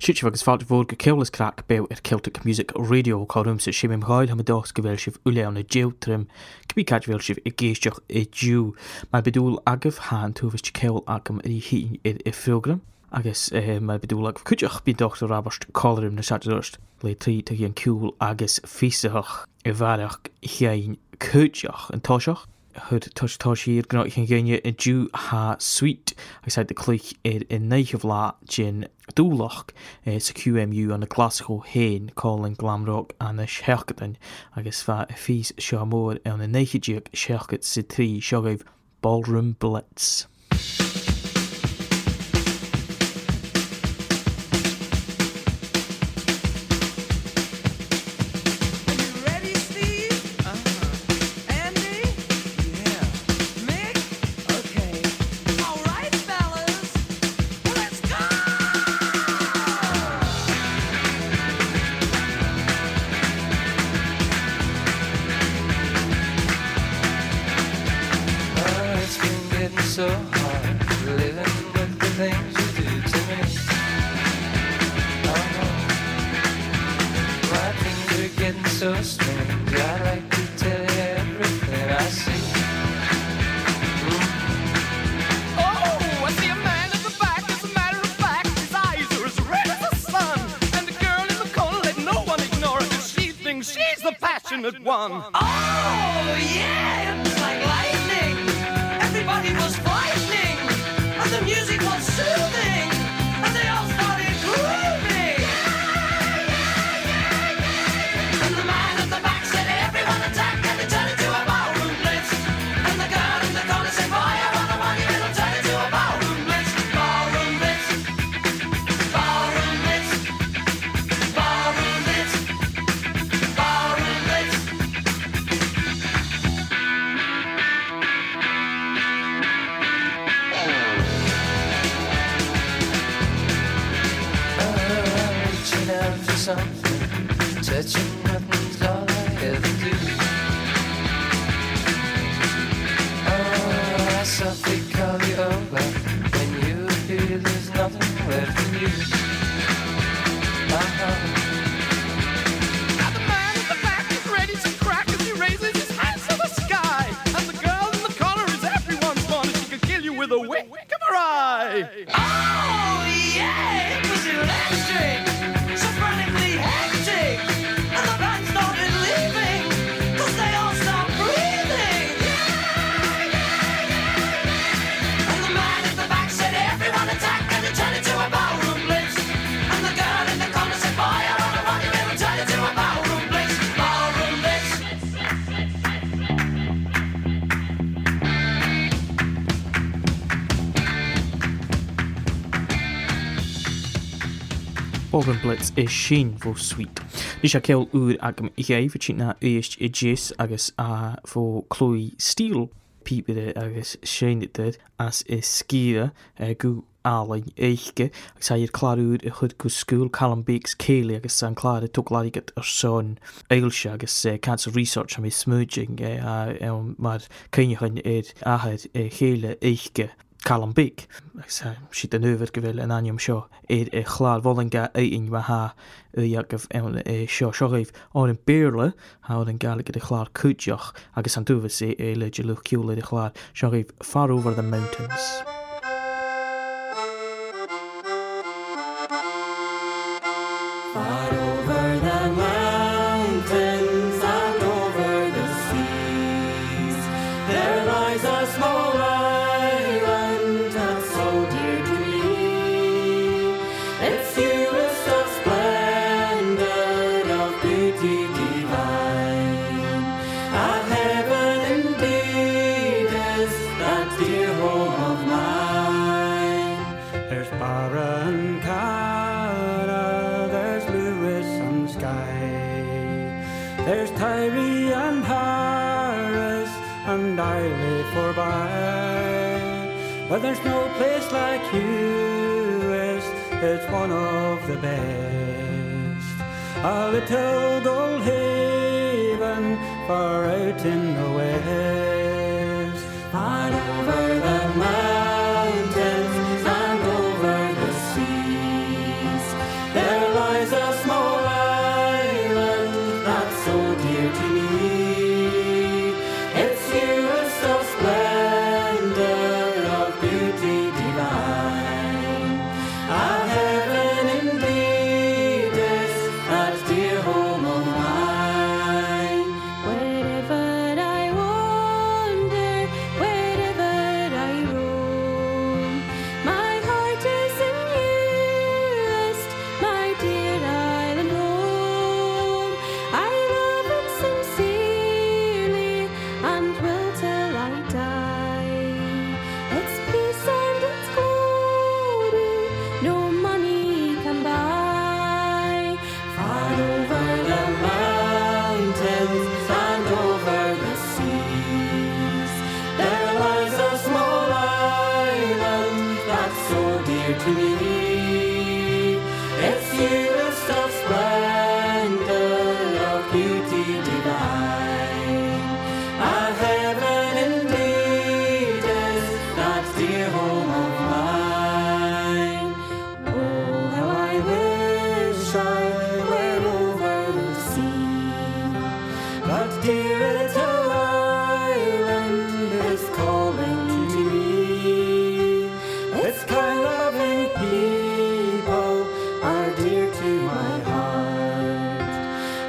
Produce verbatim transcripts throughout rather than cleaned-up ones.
Siit agus fáilte bhór go ceolalas crack bew ar Celtic Music Radio chom sa siim mhaid ha dos go bhfuil sibh uleanna deotrim cibí cad bhfuil sibh i ggéisteach i dú mar bedúil agah háan túhas ceol agam i hí ar i frogram agus mar bedúil agah cuideach bí doctor Roberts Collerim na Saturdaist le trí tá an ciúil agus fisaach i bharach chein cuideach an toiseach chud tutá siad gná chin ggéine i dú ha suite agus de clich ar i neiche bhlá gin dúlach sa Q M U an na Glasgow hain calling glam rock an na seachgatain agus fa fís seo mór an na neiche díag seachgat sa trí seo gaibh Ballroom Blitz. So hard living with the things you do to me. Oh no, my things are getting so strange. I'd like to tell you everything I see. Mm. Oh, I see a man at the back. As a matter of fact, his eyes are as red as the sun. And the girl in the corner, let no one ignore her, 'cause she thinks she's the passionate one. Oh yeah, it was like lightning. Everybody was frightening, and the music was soothing, and they all started grooving. And the man at the back said, everyone attack, and they turned into a ballroom blitz. And the girl in the corner said, fire on the money, it'll turn into a ballroom blitz. Ballroom blitz, ballroom blitz, ballroom blitz, ballroom blitz. Something, touching nothing's all I ever do. Oh, I softly call you over when you feel there's nothing left in you. Uh-huh. Now the man in the back is ready to crack as he raises his hands to the sky. And the girl in the corner is everyone's fun, and she can kill you with a wink of her eye. Oh, yeah, it was electric. Ballroom Blitz is sin fó suite. Ní sé ceol úr agam i ghaibh tí na éist i djés agus a fó Chloe Steele pípide agus séinitid as is scíre go álainn éiche agus a i'r clarúr i chud go school Callum Bakes céile agus san cláir tuglaiget ar son éilse agus cancer research am i smudging mar cynnichain i'r ahead chéile éiche Callum Bake si den över go bhfuil an aim seo iad i chláir bhlinga éing wa ha agah ann seo seoibh á an béirle há an galagad i chláir cúideach agus an dúhas é é le de luch ciúla i chláir seoibh Far Over the Mountains. Far over the mountains and over the seas, there lies a small island that's so dear to me. Its view is so splendid of beauty divine. A heaven indeed is that dear home of mine. There's Barra and Cara, there's Lewis and Skye, there's Tyree and Harris, and I lay forby. But there's no place like Hewis, it's one of the best. A little gold haven far out in the west. Far over the mountains and over the seas,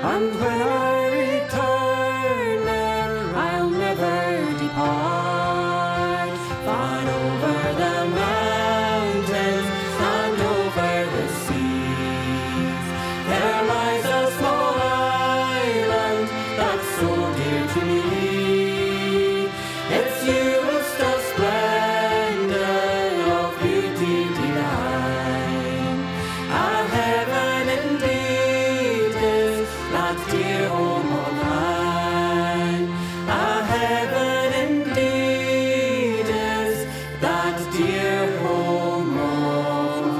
And when I return there, I'll never depart. Far over the mountains and over the seas, there lies a small island that's so dear to me. Its viewest of splendor, of beauty divine. A heaven indeed is that dear home of mine. A heaven indeed is that dear home of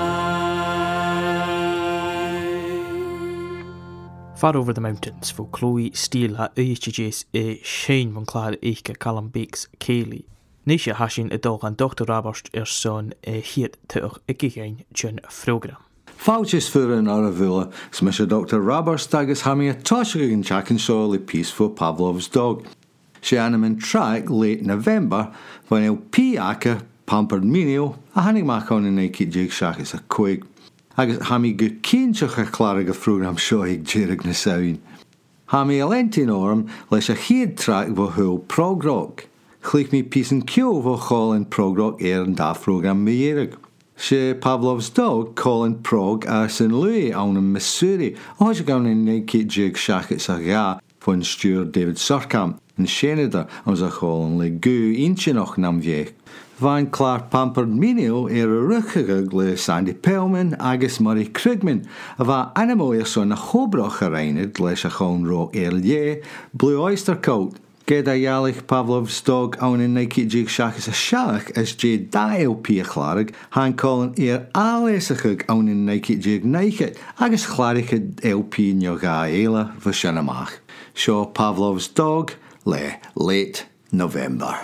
mine. Far Over the Mountains fo Chloe Steele a uisteges e Shane van Clare Eiche Callum Bakes Cayley. Nisha hashin a dog an Doctor Rabarst er son e hiet tuch e gigain Jun Frogram. Fáiltis fuair an Aravilla, smisha Doctor Rabarst agus hami a toshigin chakin soil piece for Pavlov's dog. She anim in track late November when el P aka pampered minio a hannig mak on in naked jig shakis a quig. Agus hami gu kinchach a clarig a program shoig jirig na sound. Hami a lentin orm leis a head track vo hul prog rock. Chlik me piece and kyo vo call in prog rock air and da program me yerig. She Pavlov's dog Colin Prog a Saint Louis on in Missouri. Oh, she gone in naked jig shackets a ga von Stuart David Surkamp in Shenida as a Colin le gu inche noch nam vie. Van Clark pampered minio er a ruchigig le Sandy Pellman agus Murray Krugman of a animal er son a hobroch a reinig leis a chon ro erlie Blue Oyster Cult. Ged a jalich Pavlov's dog on in naked jig shackets a shach as J Dial P Clarig han Colin er alesachig on in naked jig naked agus chlarich L P nyoga ela vashanamach. Show Pavlov's dog le late November.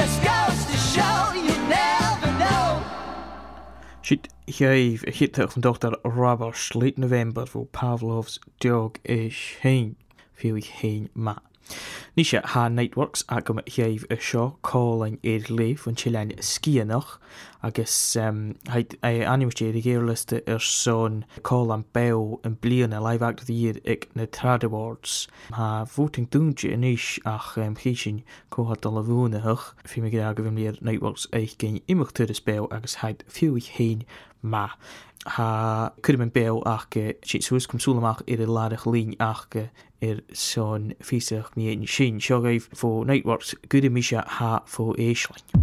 just goes to show you never know. Siad cheamh a chiiteach van Doctor Roberts late November bhó Pavlov's dog is hain fiú hain ma. Ní sé há Nightworks a go cheamh a seo cálainn ar léif an chilein scianach agus um, heid animisté a géirliste ar son call an beo an bliana live act of the year ag na Trad Awards. Ha voting dúnte inis ach um, chisin cóhat al a bhúnaach fi me gra go bhim léir Nightworks eich gén imachtur is beo agus heid fiú hain ma. Ha cuidim an beo ach si suas cum súlamach ar a ládach lín ach ar son físach ní éin sin seo gaibh fó Nightworks gudim mi se ha fó éislein.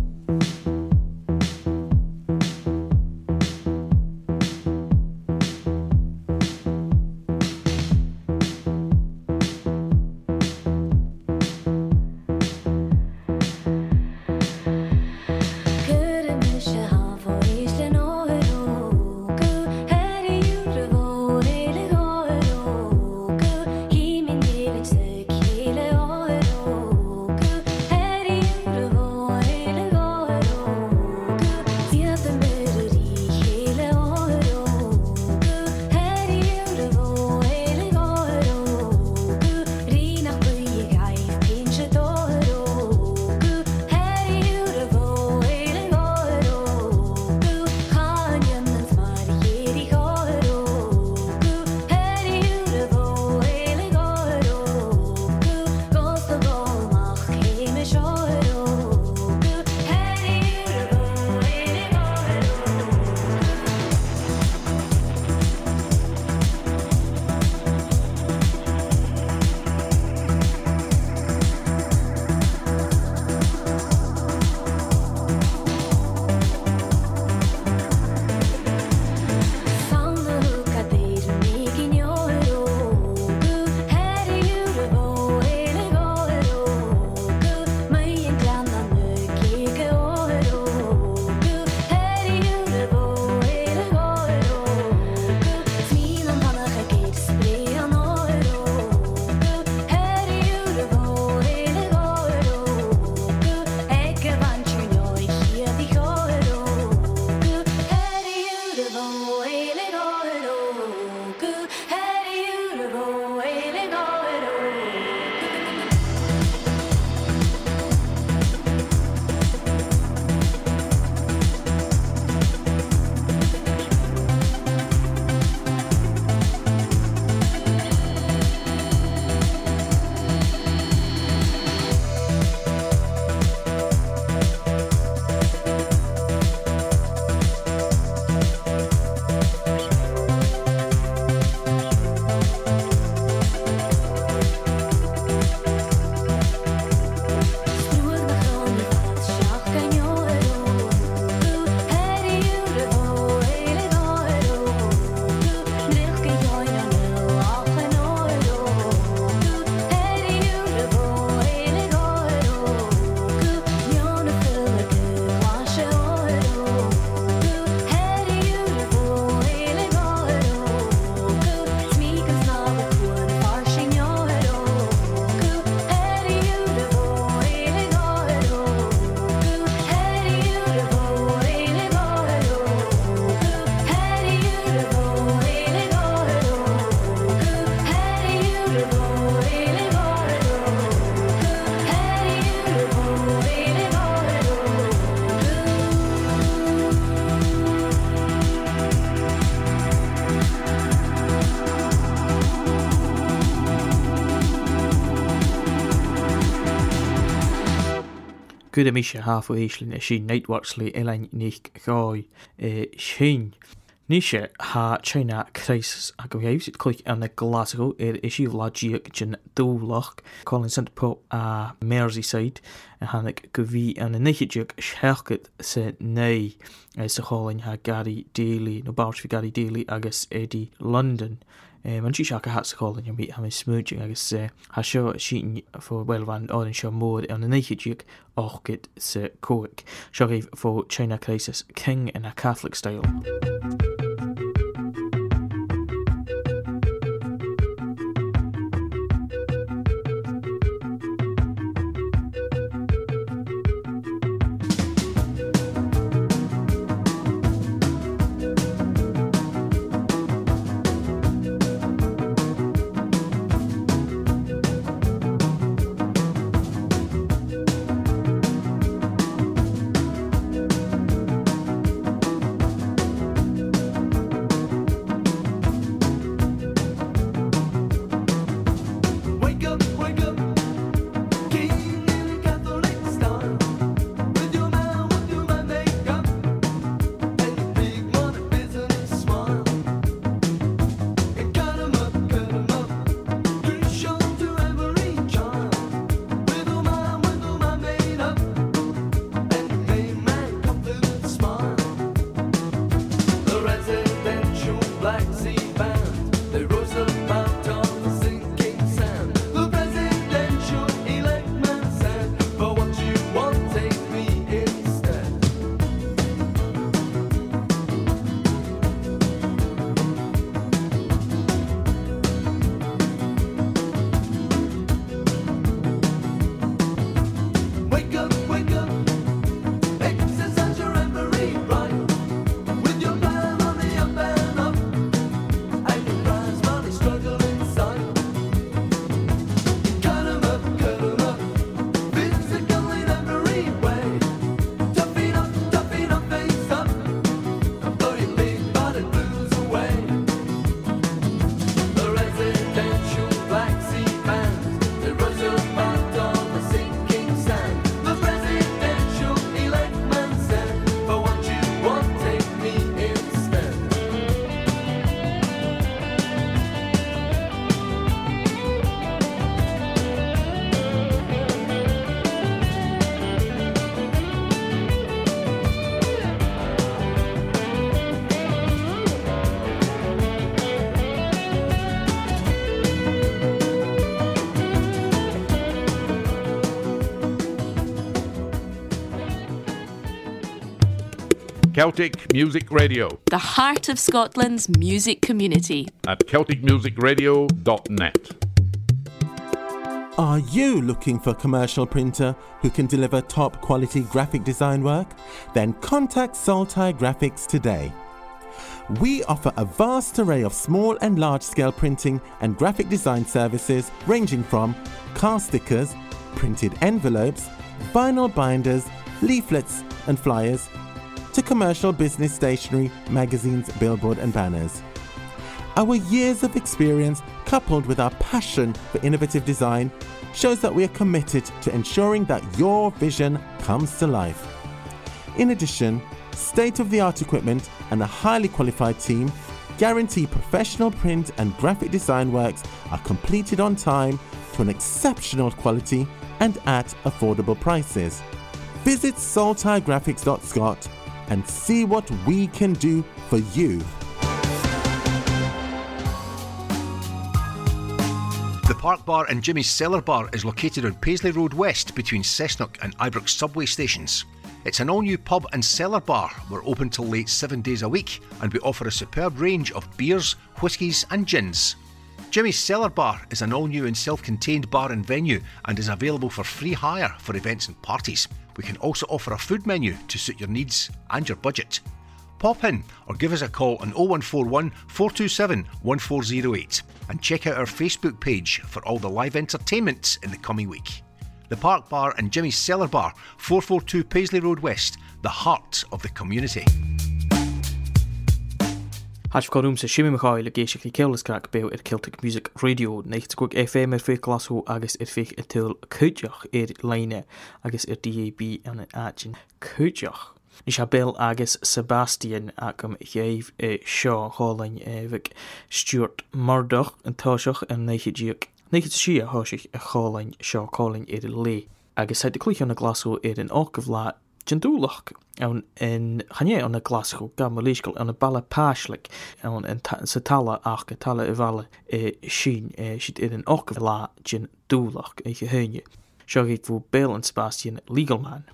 Good a misha half o éislinn a sin Nightworks le eilein nich gáid sin. Níise ha China Crisis a go bhéh siad chuig an na Glasgow ar isí bhláidíoch gin dúlach Colin Centre Pop a Merseyside a hanig go bhí an na nichideoch seachgad sa né sa chálainn ha Gary Daly nó báirt fi Gary Daly agus Eddie London. Um, an si seach a hat sa chálainn an bhí ha smúding agus uh, ha seo sín fó bhfuilhhain áirin seo mór an na nichideoch áchgad sa cóic. Seo raibh fó China Crisis King in a Catholic style. Celtic Music Radio the heart of Scotland's music community. at celtic music radio dot net. Are you looking for a commercial printer who can deliver top quality graphic design work? Then contact Saltai Graphics today. We offer a vast array of small and large scale printing and graphic design services ranging from car stickers, printed envelopes, vinyl binders, leaflets and flyers, to commercial business stationery, magazines, billboard and banners. Our years of experience, coupled with our passion for innovative design, shows that we are committed to ensuring that your vision comes to life. In addition, state-of-the-art equipment and a highly qualified team guarantee professional print and graphic design works are completed on time to an exceptional quality and at affordable prices. Visit saltai graphics dot scot and see what we can do for you. The Park Bar and Jimmy's Cellar Bar is located on Paisley Road West between Cessnock and Ibrox subway stations. It's an all-new pub and cellar bar. We're open till late seven days a week and we offer a superb range of beers, whiskies and gins. Jimmy's Cellar Bar is an all-new and self-contained bar and venue and is available for free hire for events and parties. We can also offer a food menu to suit your needs and your budget. Pop in or give us a call on oh one four one, four two seven, one four oh eight and check out our Facebook page for all the live entertainment in the coming week. The Park Bar and Jimmy's Cellar Bar, four forty-two Paisley Road West, the heart of the community. Has gom sa Shimmy Machail a géisiach í ceolas crack bew ar Celtic Music Radio ninety F M ar fé glasú agus ar fé until cúteach ar leine agus ar D A B an agin cúteach. Ní se Bill agus Sebastian agam géibh e seo hálainn bhic Stuart Murdoch an táiseach an néicheadíoch néichead si a thoiseach a chálainn seo cálainn ar lé. Agus heid de clúich an na glasú ar an ácamh lá Jindúlach an in chané an na glasú gam líscail an na balla páislik an in sa tala ach a tala i bhela e sin e siad ar an ácamh lá Jindúlach e gehéine. Seo géit bhú Bill and Sebastian Legal Man.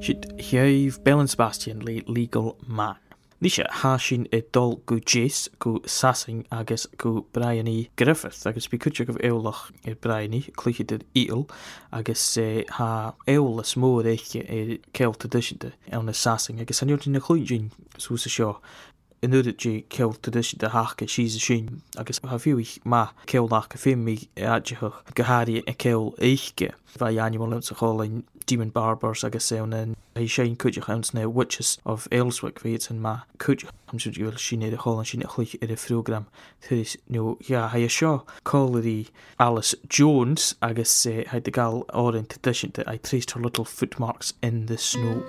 Siad Hiav Bell and Sebastian le Legal Man. Nisha hashin e dul go Jace go Sassing agus go Briany Griffith agus be cúteach of eolach e Briany clúchidir Eal agus e, ha eol is mór eiche e Celt tradiisiide an na Sassing agus an na clúidjin súsa seo in uad je Celt tradiisiide hacha síos a sin agus ha fiúich ma ceolach a fémig e adjachach gohari e ceol eiche va annual in sa cholain Demon Barbers agus e an e sé cúteach an na Witches of Ayleswick fi it's an ma cúteach am siúd yw'r sin e de cholan sin e chluich e de program thuris no ja ha e seo Collery Alice Jones agus e ha de gal orin tradition that I traced her little footmarks in the snow.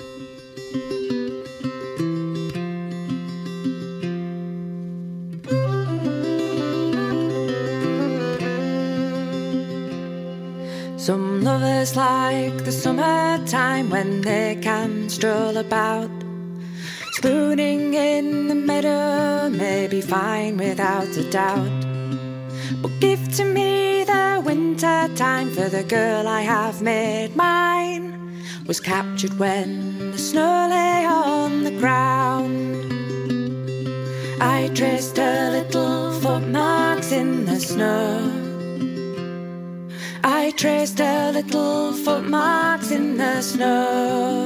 Some lovers like the summertime when they can stroll about. Spooning in the meadow may be fine without a doubt. But give to me the winter time, for the girl I have made mine was captured when the snow lay on the ground. I traced her little footmarks in the snow. I traced her little footmarks in the snow.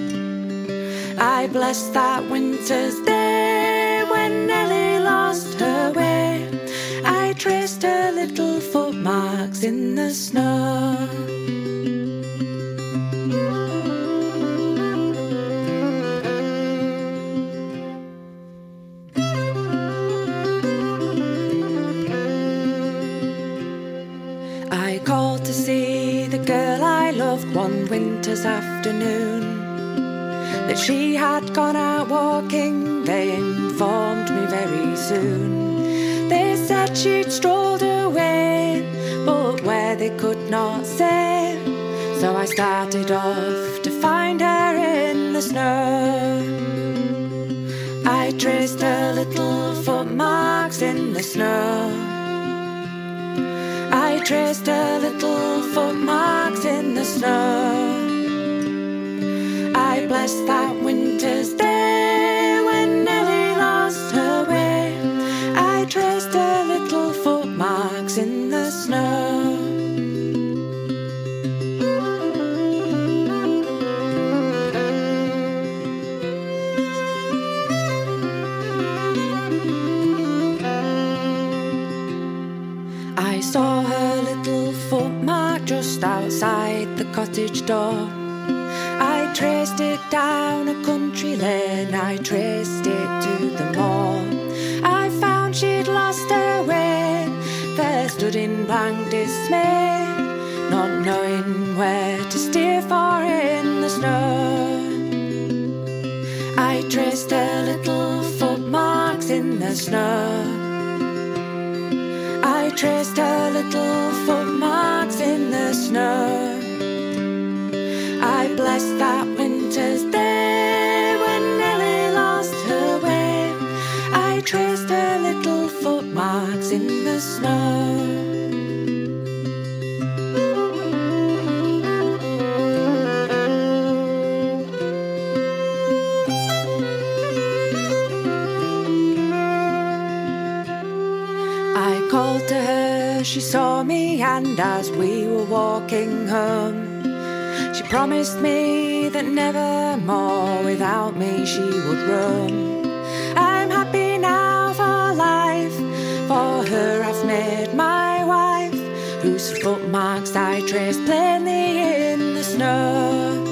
I blessed that winter's day when Nellie lost her way. I traced her little footmarks in the snow. I called to see the girl I loved one winter's afternoon. That she had gone out walking, they informed me very soon. They said she'd strolled away, but where they could not say. So I started off to find her in the snow. I traced her little footmarks in the snow. I traced her little footmarks in the snow. I blessed that winter's day when Nellie lost her way. I traced her little footmarks in the snow. I saw her little footmark just outside the cottage door. I traced it down a country lane, I traced it to the moor. I found she'd lost her way, there stood in blank dismay, not knowing where to steer for in the snow. I traced her little footmarks in the snow. I traced her little footmarks in the snow. I blessed that winter's day when Nellie lost her way. I traced her little footmarks in the snow. I called to her, she saw me, and as we were walking home, she promised me that never more without me she would roam. I'm happy now for life, for her I've made my wife, whose footmarks I traced plainly in the snow.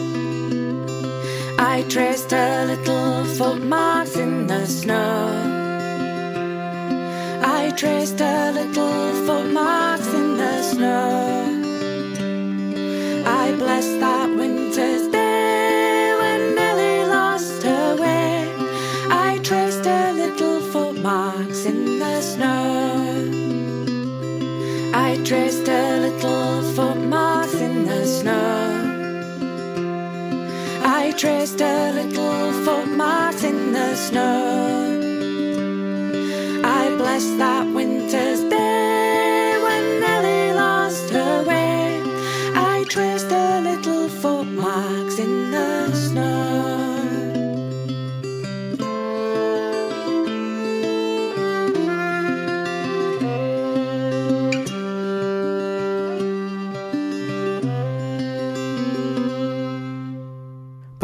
I traced her little footmarks in the snow. I traced her little footmarks in the snow. I blessed that winter's day when Nellie lost her way. I traced her little footmarks in the snow. I traced her little footmarks in the snow. I traced her little footmarks in the snow. I blessed that winter's day when Nellie lost her way. I traced her little footmarks in the snow.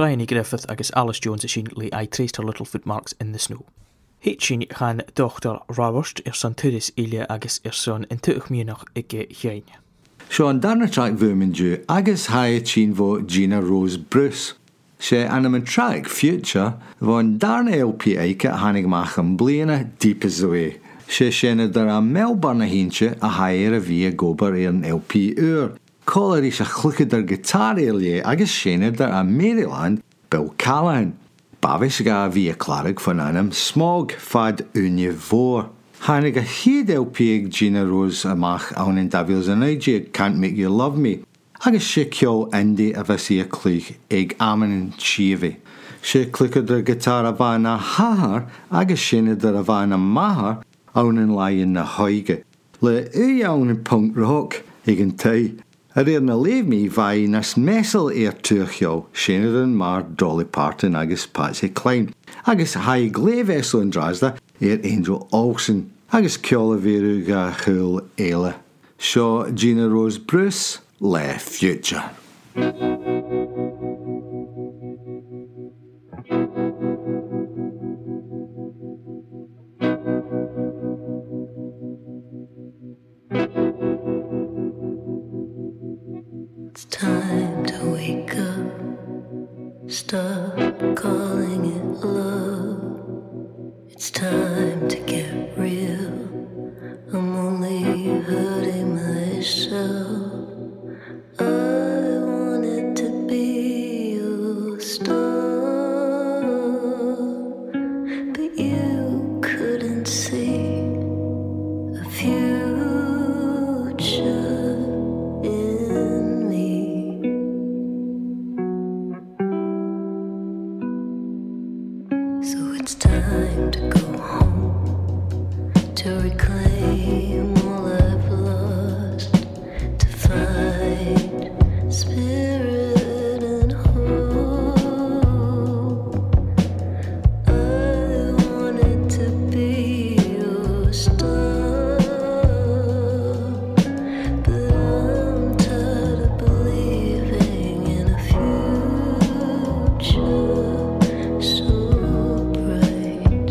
Bryony Griffith agus Alice Jones a sin le I traced her little footmarks in the snow. Heit sin chan Doctor Robert ar son turis ile agus ar son in tuach mianach ige chein. Seo an darna track bhuamin dú agus haid sin bho Gina Rose Bruce. Sé anam an track Future bho an darna L P aice hanig mach an bliana Deep as the Way. Sé sinna dar a Melbourne a hínse a hair a bhí a gobar ar an L P ur. Collar is a chlucad ar guitar earlier agus sinna dar a Maryland Bill Callahan. Bavis ga bhí a clarag fan anam smog fad unne vor. Hanig a hyd L P ag Gina Rose amach awn in Davils an Ige Can't Make You Love Me. Agus sé ceol indi a bheisi a clúch ag aman in Chiavi. Sé clucad ar guitar a bhain a hahar agus sinna dar a bhain a mahar awn in laien na hoige. Le u awn in punk rock ag an tay. Ar ar na leif mi bhai nas mesel ar tuachio, sinna an mar Dolly Parton agus Patsy Cline. Agus hai gleif esel in drasda ar Angel Olsen. Agus ceol a veru ga chul eile. Seo Gina Rose Bruce, le Future. It's time to wake up. Stop calling it love. It's time to get real. I'm only hurting myself. I wanted to be your star, but you couldn't see a future in me. So it's time to go home, to reclaim all I've lost, to find spirit and hope. I wanted to be your star, but I'm tired of believing in a future so bright.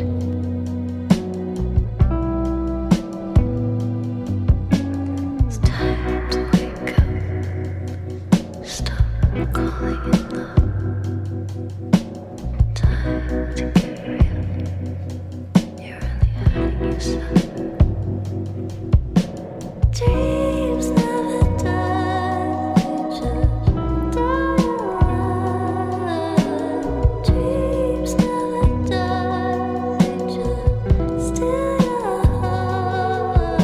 It's time to wake up. Stop calling it love. Time to get real. You're only hurting yourself. Dreams never die, they just die. Dreams never die, they just steal your heart.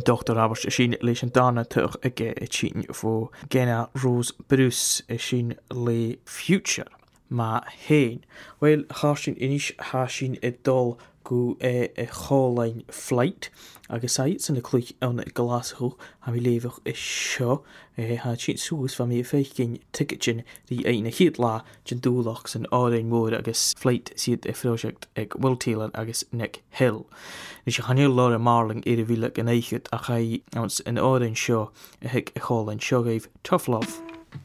Doctor Roberts is sin leis an dána tuach aige i tín fó Gena Rose Bruce is sin le Future. Ma hain. Well, há sin inis há sin i dul go e e chálainn Flight agus said san na clúich an Glasgow ha mi levach is seo e ha sin sús fa mi féicin ticketin di ein na hiad lá jin dúlach san árain mór agus Flight siad e project ag Will Taylor agus Nick Hill. Nis a chanil Laura Marling ere vila gan eichid a chai ans an árain seo a hic e chálainn seo gaif Tough Love.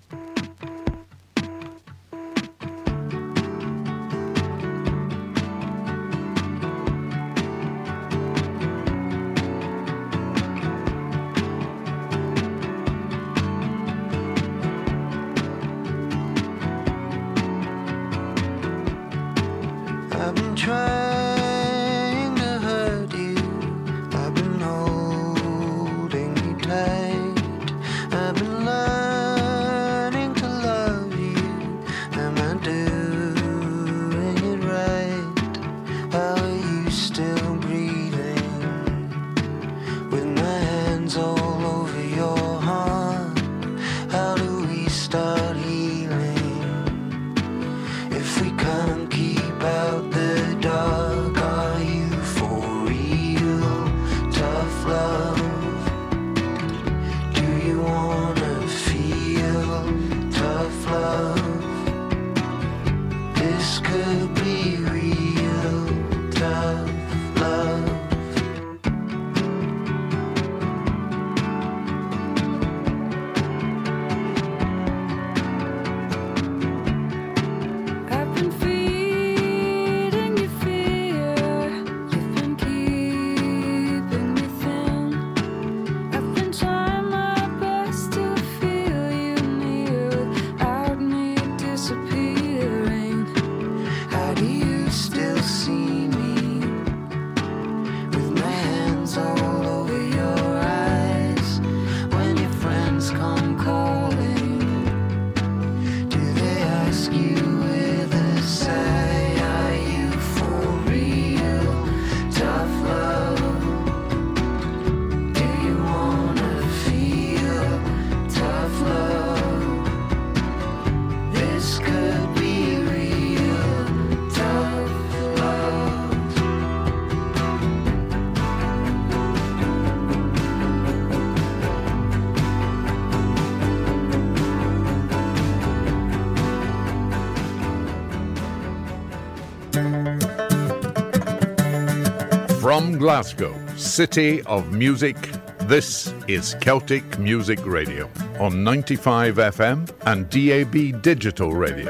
From Glasgow, City of Music, this is Celtic Music Radio on ninety-five F M and D A B Digital Radio.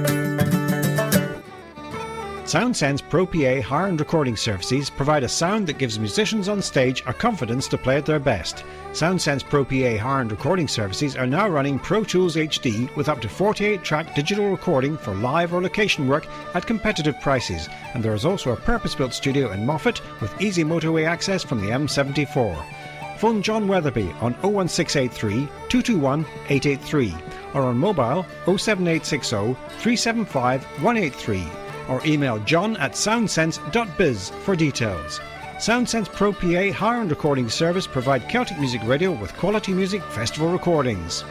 SoundSense Pro P A hire and recording services provide a sound that gives musicians on stage a confidence to play at their best. SoundSense Pro P A hire and recording services are now running Pro Tools H D with up to forty-eight track digital recording for live or location work at competitive prices, and there is also a purpose-built studio in Moffat with easy motorway access from the M seventy-four. Phone John Weatherby on oh one six eight three, two two one, eight eight three or on mobile oh seven eight six oh, three seven five, one eight three or email john at soundsense dot biz for details. SoundSense Pro P A hire and recording service provide Celtic Music Radio with quality music festival recordings.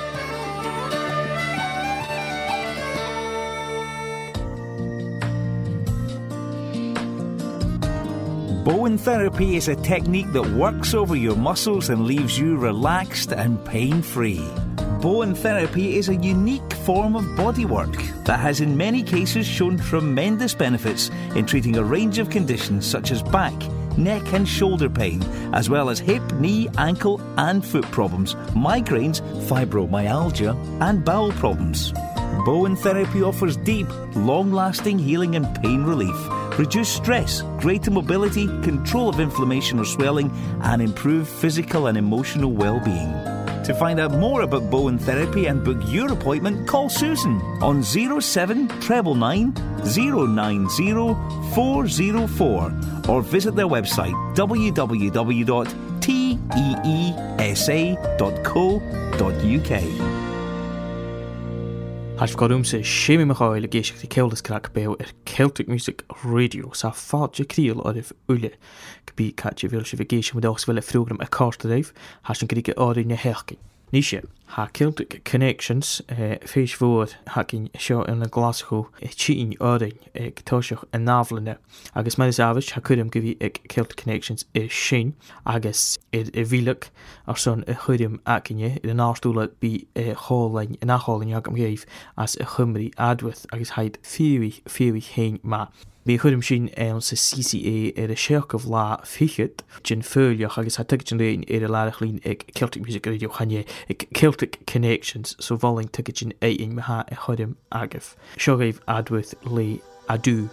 Bowen therapy is a technique that works over your muscles and leaves you relaxed and pain-free. Bowen therapy is a unique form of bodywork that has in many cases shown tremendous benefits in treating a range of conditions such as back, neck and shoulder pain, as well as hip, knee, ankle and foot problems, migraines, fibromyalgia and bowel problems. Bowen therapy offers deep, long-lasting healing and pain relief, reduce stress, greater mobility, control of inflammation or swelling, and improve physical and emotional well-being. To find out more about Bowen therapy and book your appointment, call Susan on oh seven nine nine, oh nine oh, four oh four or visit their website w w w dot teesa dot co dot u k. Has gorúm sa séimi Michael a géisiocht i Ceolas Crack Béil ar Celtic Music Radio sa fád críal ar if uile go bí caite bhil se bh géisi mu dás bhfuil a frúgram a cásta raibh has an gríige áirí na heachcin. Ní sé, ha Celtic Connections uh, féis fór hacin seo in na Glasgow uh, tín áirin ag táiseach a náflanne agus mar is ábhais ha cuirim go bhí ag Celtic Connections i sin agus i bhílach ar son a chuirim acinne i an ástúla bí uh, hálainn in nachálainn ag am géibh as a chumri adwith agus haid fiúi fiúi héin ma. Bí chuirim sin an sa C C A ar a seach of lá fichiid gin fóliach agus ha tuigid an réin ar a lárach lín ag Celtic Music Radio chanje ag Celtic Connections so bhling tuigid sin é in me ha a chuirim agah. Seo raibh adwith le adú.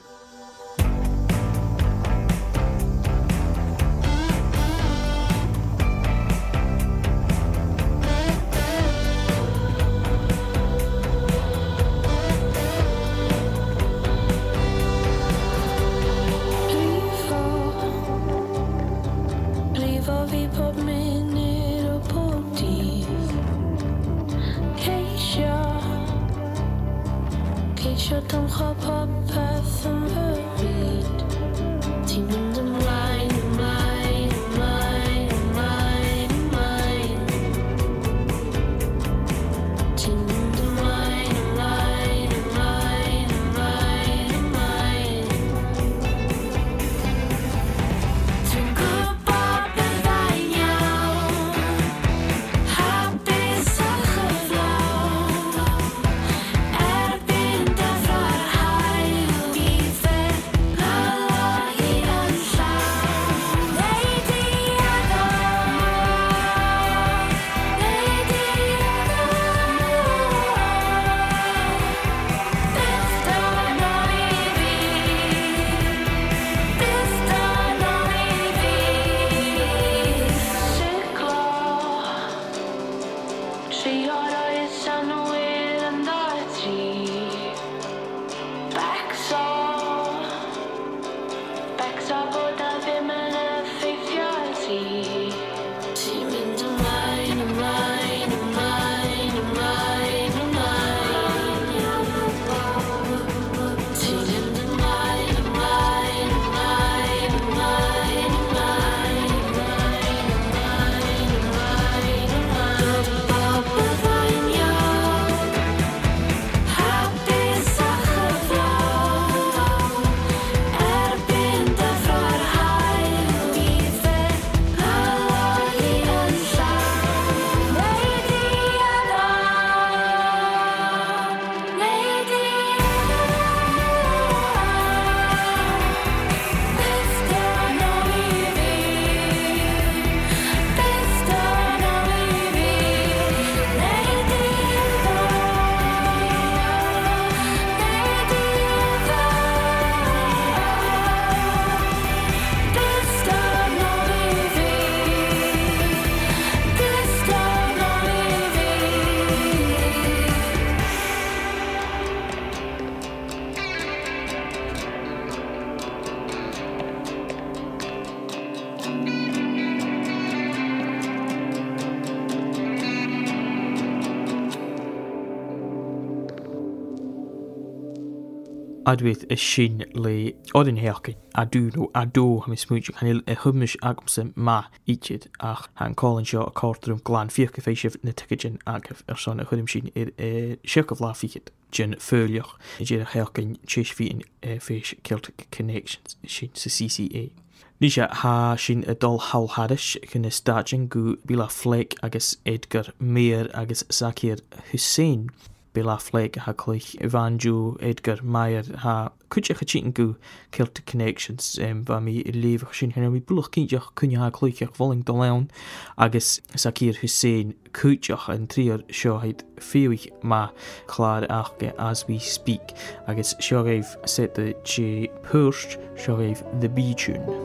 Adwith is sin le odin heachcin adú nó adó ha mi smúid chanil a humnis agamsa ma ichid ach han callin seo a cártarum glán fiach féisih na tuigidin agah ar son a chudim sin ar seach of lá fichiid gin fóliach i dé a heachcin téis fiin féis Celtic Connections sin sa C C A. Ní sé ha sin a dul hawl haris chun is stagin go Bíla Flake agus Edgar Mayer agus Zakir Hussein Bíla Flake ha clich Evanjo Edgar Mayer ha cúte chatín go Celtic Connections um, ba mi i léfach sin hena mi bulach cínteach cúne ha clúiceach bhling do leon agus Zakir Hussein cúteach an tríar seohaid féuich ma chlár achge as we speak agus seo raibh set the J Purst seo raibh the B-tune.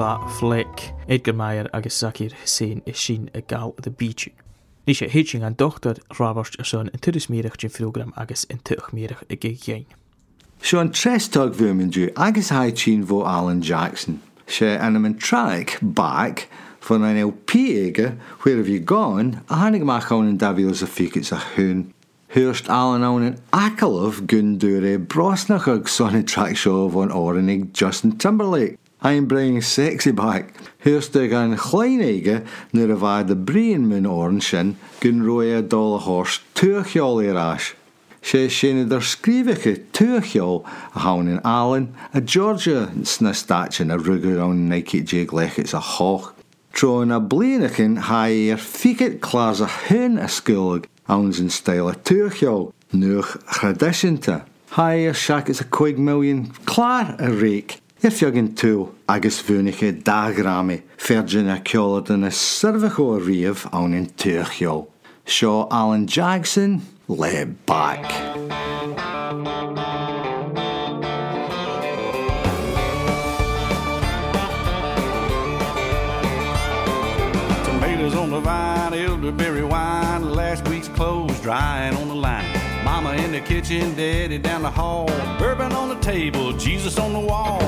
Bla Fleck, Edgar Meyer agus Zakir Hussein is sin a gal the beach. Ní sé hitching an dochter Roberts son in turis mérach gin program agus in tuch mérach a gé. Sean Trestog Vermindu agus Haichin vo Alan Jackson. She animan track back van een L P ege, where have you gone? A hannig mach on in Davios a fikets a hun. Hurst Alan on een Akelov gun dure brosnachug sonny track show van Orenig Justin Timberlake. I'm bringing sexy back. Hurst de gan klein ege, nur a vaar de breen min orenshin, gun roya dolle horst tuchjol erash. She shene der skrivike tuchjol a haun in Alan, a Georgia snastachin a rugger on Nike jig lechits a hoch. Troon a bleenakin hai er fiket klaas a hun a skullig, ouns in style a tuchjol, nuch traditionte. Hai er shakits a quig million, klaar a reek. Er fjogin tool, agus vunige dagrami, virgin a kjolden a cervico reef on in tuchjol. Shaw Alan Jackson, lay back. Tomatoes on the vine, elderberry wine, last week's clothes drying on the line. Mama in the kitchen, daddy down the hall, bourbon on the table, Jesus on the wall.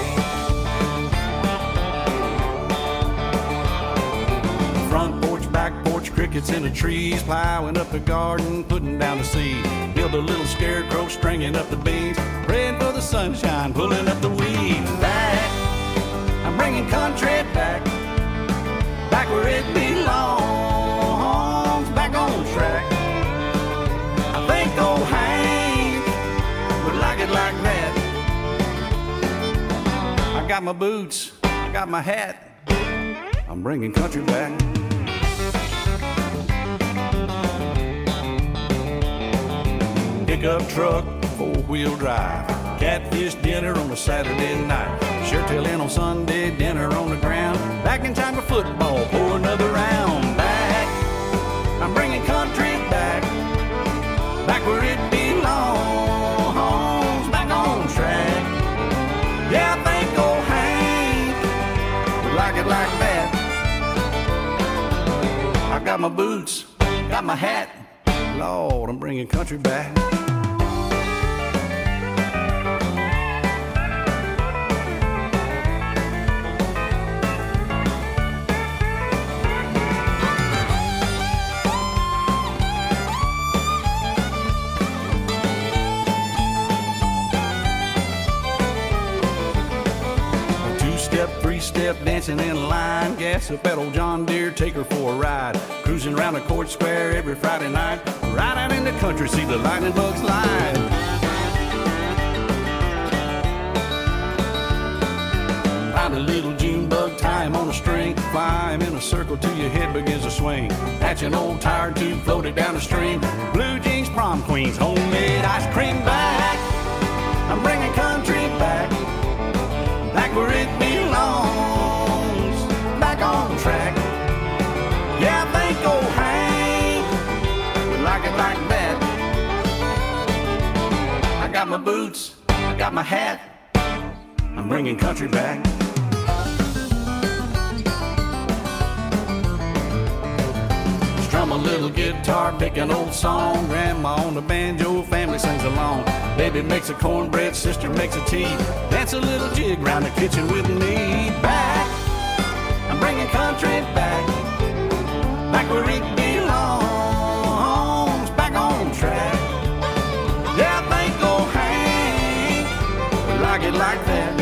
Front porch, back porch, crickets in the trees, plowing up the garden, putting down the seed. Build a little scarecrow, stringing up the beans, praying for the sunshine, pulling up the weeds. Back, I'm bringing country back, back where it belongs, back on track. I think old Hank would like it like that. I got my boots, I got my hat, I'm bringing country back. Pickup truck, four-wheel drive, catfish dinner on a Saturday night, sure till in on Sunday, dinner on the ground, back in time for football, pour another round. Back, I'm bringing country back, back where it belongs, back on track. Yeah, I think old Hank would like it like that. I got my boots, got my hat, Lord, I'm bringing country back. Three-step dancing in line, gas up that old John Deere, take her for a ride. Cruising around the court square every Friday night, right out in the country, see the lightning bugs line. Find a little June bug, tie him on a string, fly him in a circle till your head begins to swing. Hatch an old tire tube, float it down the stream. Blue jeans, prom queens, homemade ice cream. Back, I'm bringing country back, back where it belongs, back on track. Yeah, I think old Hank would like it like that. I got my boots, I got my hat, I'm bringing country back. Strum a little guitar, pick an old song, grandma on the banjo, family sings along. Baby makes a cornbread, sister makes a tea, dance a little jig round the kitchen with me. Back, I'm bringing country back, back where it belongs, back on track. Yeah, I think old Hank would like it like that.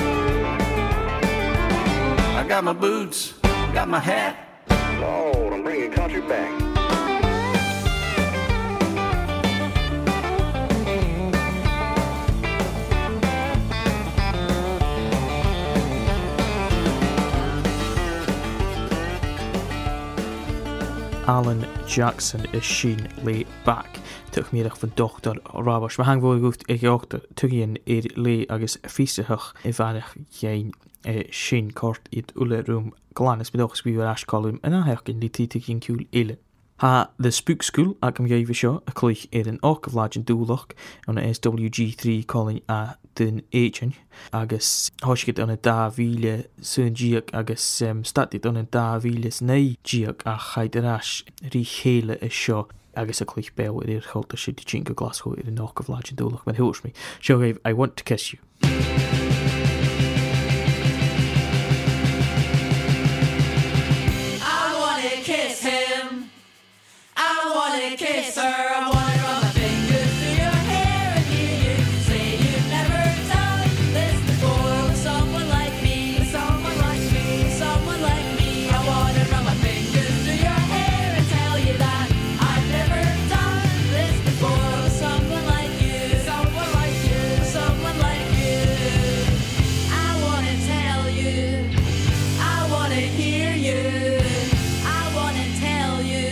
I got my boots, got my hat, Lord, I'm bringing country back. Alan Jackson is sin lay back. Tuch mérach van dochter Roberts. We hang voor goed ik ochter tugien er lay agus fiesehach in vanig jein sin kort it ulle room glanis bedogs wie we as column en dan hek in die titik in kul ille. Ha the Spook School ac am gaif seo a clych ar an och of lagin dúlach an a S W G three calling a dyn éin agus hoisgid an a da víle syn giag agus um, statid an a da víles nei giag a chaid arás rí chéle is seo agus a clych bew ar i'r cholta sydd i jingo Glasgow ar an och of lagin dúlach mae'n hwrs mi. Seo gaif I Want to Kiss You. Kiss her, I wanna run my fingers through your hair and hear you say you've never done this before with someone like me, with someone like me, with someone like me. I wanna run my fingers through your hair and tell you that I've never done this before with someone like you, someone like you, someone like you. I wanna tell you, I wanna hear you, I wanna tell you.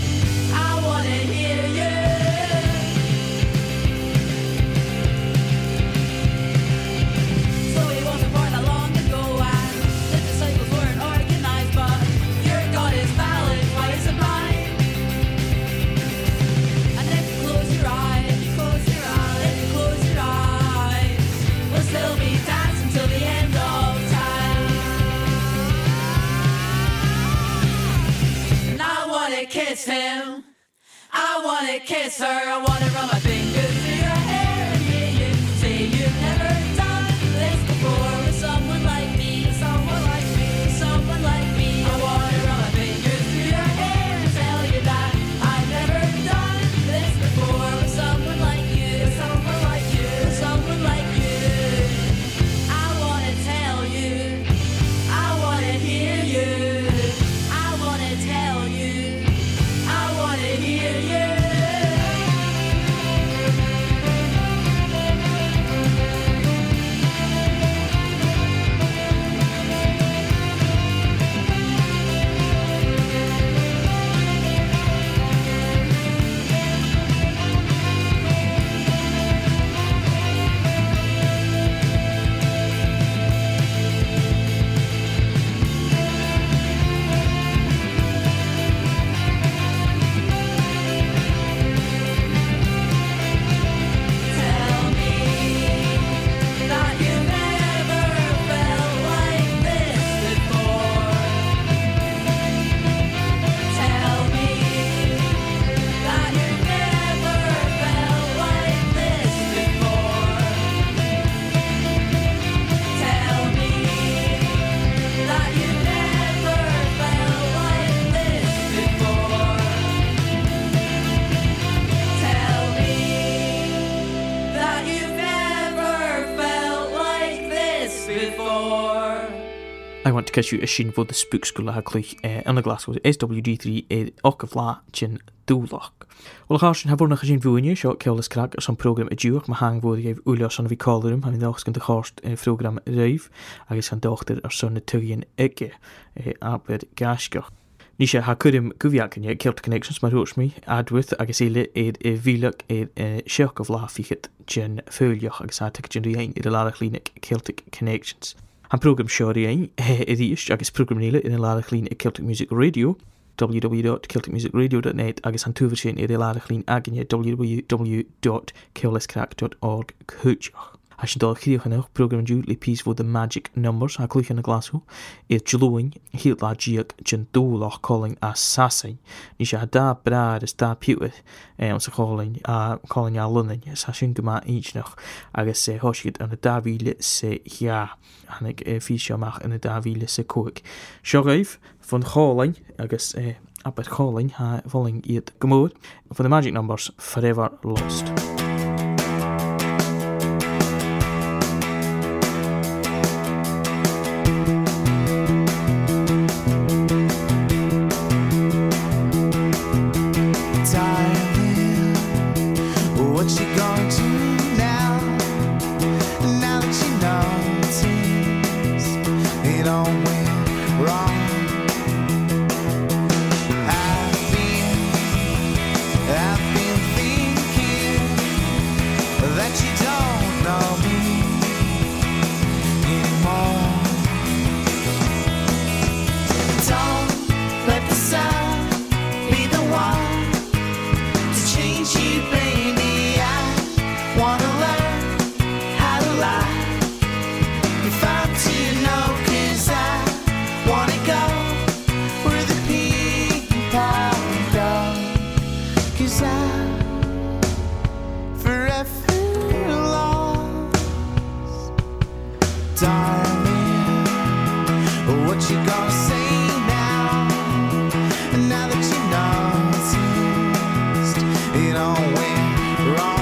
Kiss him, I wanna kiss her, I wanna run my fingers through your hair and hear you say you've never done this before with someone like me, someone like me, someone like me. I wanna run my fingers through your hair and tell you that I've never done this before with someone like you, someone like you, someone like you. I wanna tell you, I wanna hear you, I wanna tell you. Hear you. I Want to Kiss You is sin fod the Spook School a clych yn y Glasgow S W G three er och of la chin dúlach. Wel achos yn hafwr na chysyn fwyni sio Ceolas Crag os o'n program y diwch mae hang fod i eif wlios o'n fi colorym han i ddoc's gyda chorst y program reif agos han dochter ar son y tygyn ege aber gasgach. Ní sé ha cwrym gwyfiag yn Celtic Connections mae rwrs mi adwyth agos eile er e filag er sioch of la fichyd gyn ffylioch agos a tyg gyn rhain er y larach línig Celtic Connections. Han program siori ein e ddysg agos program nile yn y larach lín y Celtic Music Radio w w w dot celtic music radio dot net agos han tŵfr sy'n er y larach lín agyn w w w dot ceolas crag dot org cwtioch. As je dal chdiwch yn eich program diw le pys fod the Magic Numbers a clwych yn y Glasgow i'r jlwyn hyd la giag jyn dŵloch calling a sasyn. Ni se da brad ys da piwyd ond sy'n calling a calling a lynyn sasyn gyma eichnach agos e hosgyd yn y da fili se hia hannig e ffisio mach yn y da fili se cwg. Sio gaif von calling agos e abed calling ha falling i'r gymwyd for the Magic Numbers Forever Lost. Don't let the sun be the one sad, forever lost. Darling, what you gonna say now? Now that you noticed it all went wrong.